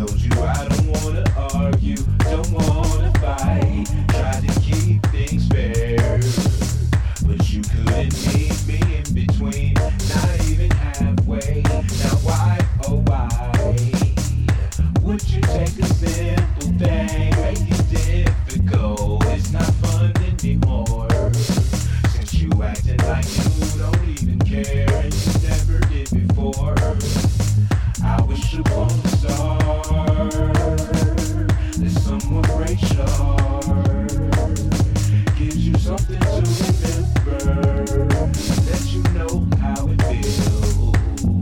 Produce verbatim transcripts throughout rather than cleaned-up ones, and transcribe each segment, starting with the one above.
Told you I don't wanna argue, don't wanna fight. Tried to keep things fair, but you couldn't meet me in between, not even halfway. Now why, oh why, would you take a simple thing, make it difficult? It's not fun anymore, since you acting like you don't even care, and you never did before. I wish upon a star that someone breaks your heart, gives you something to remember, let you know how it feels.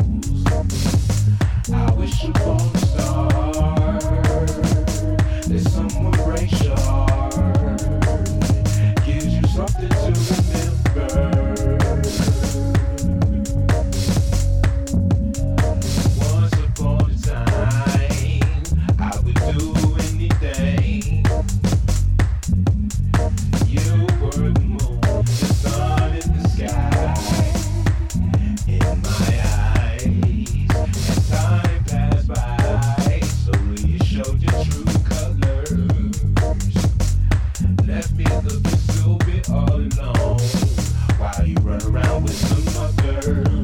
I wish upon a star that someone breaks your heart, gives you something to remember. Left me looking stupid all alone while you run around with some other.